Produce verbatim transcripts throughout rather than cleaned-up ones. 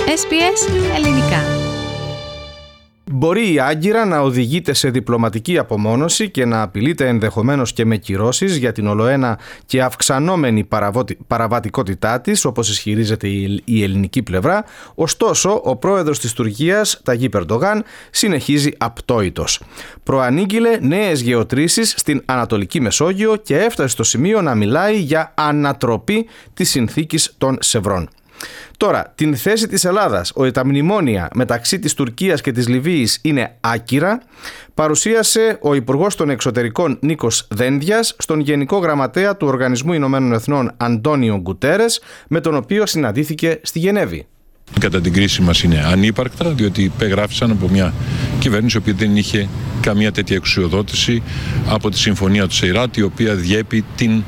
ες μπι ες Ελληνικά. Μπορεί η Άγκυρα να οδηγείται σε διπλωματική απομόνωση και να απειλείται ενδεχομένως και με κυρώσεις για την ολοένα και αυξανόμενη παραβατικότητά της, όπως ισχυρίζεται η ελληνική πλευρά. Ωστόσο, ο πρόεδρος της Τουρκίας, Ταγίπ Ερντογάν, συνεχίζει απτόητος. Προανήγγειλε νέες γεωτρήσεις στην Ανατολική Μεσόγειο και έφτασε στο σημείο να μιλάει για ανατροπή της συνθήκης των Σευρών. Τώρα, την θέση της Ελλάδας, ότι τα μνημόνια μεταξύ της Τουρκίας και της Λιβύης είναι άκυρα, παρουσίασε ο Υπουργός των Εξωτερικών Νίκος Δένδιας στον Γενικό Γραμματέα του Οργανισμού Ηνωμένων Εθνών Αντόνιο Γκουτέρες, με τον οποίο συναντήθηκε στη Γενέβη. Κατά την κρίση μας είναι ανύπαρκτα, διότι υπεγράφησαν από μια κυβέρνηση που δεν είχε καμία τέτοια εξουσιοδότηση από τη Συμφωνία του Σεϊράτ, η οποία διέπει την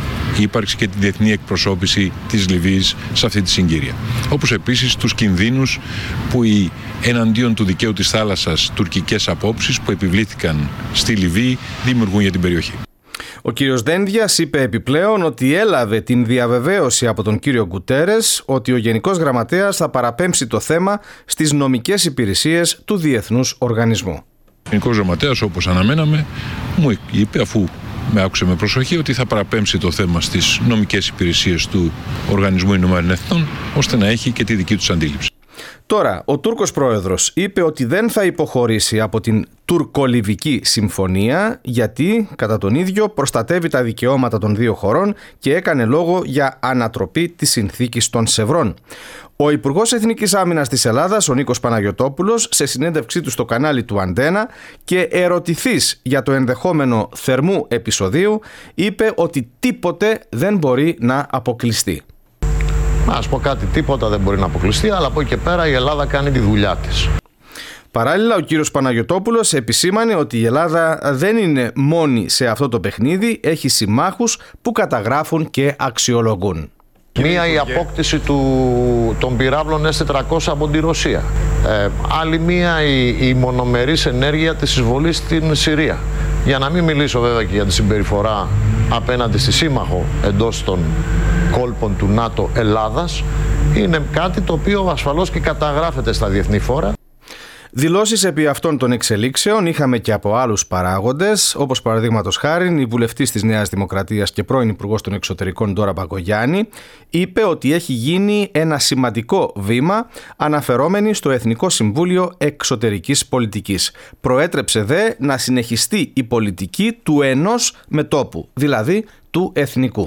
η ύπαρξη και την διεθνή εκπροσώπηση της Λιβύης σε αυτή τη συγκύρια. Όπως επίσης τους κινδύνους που οι εναντίον του δικαίου της θάλασσας τουρκικές απόψεις που επιβλήθηκαν στη Λιβύη δημιουργούν για την περιοχή. Ο κύριος Δένδιας είπε επιπλέον ότι έλαβε την διαβεβαίωση από τον κύριο Γκουτέρες ότι ο Γενικός Γραμματέας θα παραπέμψει το θέμα στις νομικές υπηρεσίες του Διεθνούς Οργανισμού. Ο Γενικός Γραμματέας, όπως αναμέναμε, μου είπε, αφού με άκουσε με προσοχή, ότι θα παραπέμψει το θέμα στις νομικές υπηρεσίες του Οργανισμού Ηνωμένων Εθνών, ώστε να έχει και τη δική τους αντίληψη. Τώρα, ο Τούρκος πρόεδρος είπε ότι δεν θα υποχωρήσει από την τουρκολιβική συμφωνία, γιατί, κατά τον ίδιο, προστατεύει τα δικαιώματα των δύο χωρών και έκανε λόγο για ανατροπή της συνθήκης των Σευρών. Ο Υπουργός Εθνικής Άμυνας της Ελλάδας, ο Νίκος Παναγιωτόπουλος, σε συνέντευξή του στο κανάλι του Αντένα και ερωτηθείς για το ενδεχόμενο θερμού επεισοδίου, είπε ότι τίποτε δεν μπορεί να αποκλειστεί. Να σου πω κάτι, τίποτα δεν μπορεί να αποκλειστεί, αλλά από εκεί και πέρα η Ελλάδα κάνει τη δουλειά της. Παράλληλα, ο κύριος Παναγιωτόπουλος επισήμανε ότι η Ελλάδα δεν είναι μόνη σε αυτό το παιχνίδι, έχει συμμάχους που καταγράφουν και αξιολογούν. Μία η απόκτηση του, των πυράβλων ες τετρακόσια από τη Ρωσία. Ε, άλλη μία η, η μονομερής ενέργεια της εισβολής στην Συρία. Για να μην μιλήσω βέβαια και για τη συμπεριφορά απέναντι στη σύμμαχο εντός των κόλπων του ΝΑΤΟ Ελλάδας, είναι κάτι το οποίο ασφαλώς και καταγράφεται στα διεθνή φόρα. Δηλώσεις επί αυτών των εξελίξεων είχαμε και από άλλους παράγοντες, όπως παραδείγματος χάριν η βουλευτής της Νέας Δημοκρατίας και πρώην Υπουργός των Εξωτερικών Ντόρα Μπακογιάννη είπε ότι έχει γίνει ένα σημαντικό βήμα αναφερόμενη στο Εθνικό Συμβούλιο Εξωτερικής Πολιτικής. Προέτρεψε δε να συνεχιστεί η πολιτική του ενός μετώπου, δηλαδή του εθνικού.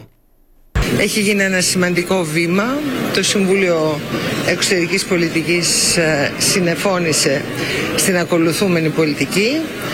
Έχει γίνει ένα σημαντικό βήμα. Το Συμβούλιο Εξωτερικής Πολιτικής συνεφώνησε στην ακολουθούμενη πολιτική.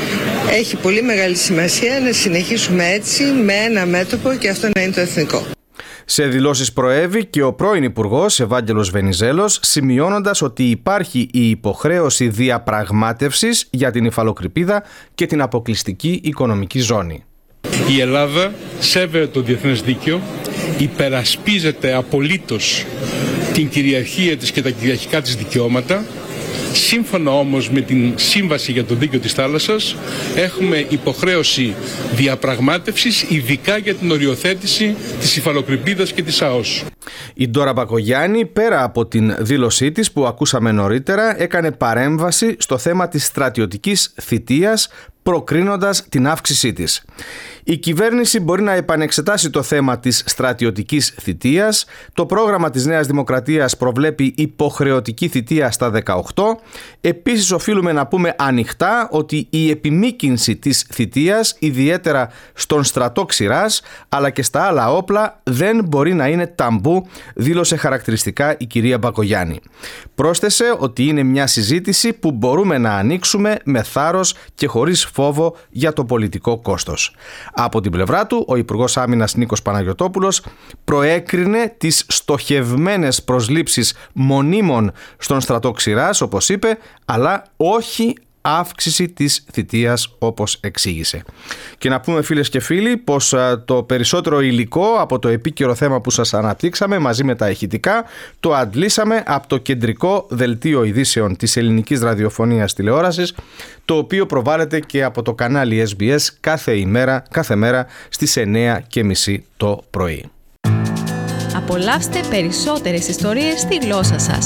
Έχει πολύ μεγάλη σημασία να συνεχίσουμε έτσι με ένα μέτωπο και αυτό να είναι το εθνικό. Σε δηλώσεις προέβη και ο πρώην Υπουργός Ευάγγελος Βενιζέλος, σημειώνοντας ότι υπάρχει η υποχρέωση διαπραγμάτευσης για την υφαλοκρηπίδα και την αποκλειστική οικονομική ζώνη. Η Ελλάδα σέβεται το διεθνές δίκαιο, υπερασπίζεται απολύτως την κυριαρχία της και τα κυριαρχικά της δικαιώματα. Σύμφωνα όμως με την Σύμβαση για το Δίκαιο της Θάλασσας, έχουμε υποχρέωση διαπραγμάτευσης, ειδικά για την οριοθέτηση της υφαλοκρηπίδας και της ΑΟΣ. Η Ντόρα Μπακογιάννη, πέρα από την δήλωσή της που ακούσαμε νωρίτερα, έκανε παρέμβαση στο θέμα της στρατιωτικής θητείας, προκρίνοντας την αύξησή της. Η κυβέρνηση μπορεί να επανεξετάσει το θέμα της στρατιωτικής θητείας. Το πρόγραμμα της Νέας Δημοκρατίας προβλέπει υποχρεωτική θητεία στα δεκαοκτώ. Επίσης, οφείλουμε να πούμε ανοιχτά ότι η επιμήκυνση της θητείας, ιδιαίτερα στον στρατό ξηράς, αλλά και στα άλλα όπλα, δεν μπορεί να είναι ταμπού, δήλωσε χαρακτηριστικά η κυρία Μπακογιάννη. Πρόσθεσε ότι είναι μια συζήτηση που μπορούμε να ανοίξουμε με θάρρος και χωρίς φόβο για το πολιτικό κόστος. Από την πλευρά του, ο Υπουργός Άμυνας Νίκος Παναγιωτόπουλος προέκρινε τις στοχευμένες προσλήψεις μονίμων στον στρατό ξηράς, όπως είπε, αλλά όχι αύξηση της θητείας, όπως εξήγησε. Και να πούμε, φίλες και φίλοι, πως το περισσότερο υλικό από το επίκαιρο θέμα που σας αναπτύξαμε μαζί με τα ηχητικά το αντλήσαμε από το κεντρικό δελτίο ειδήσεων της ελληνικής ραδιοφωνίας τηλεόρασης, το οποίο προβάλλεται και από το κανάλι ες μπι ες κάθε ημέρα, κάθε μέρα στις εννιά και μισή το πρωί. Απολαύστε περισσότερες ιστορίες στη γλώσσα σας.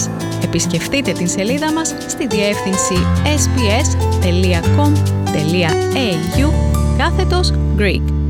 Επισκεφτείτε την σελίδα μας στη διεύθυνση ες μπι ες τελεία κομ τελεία έι γιου κάθετος Greek.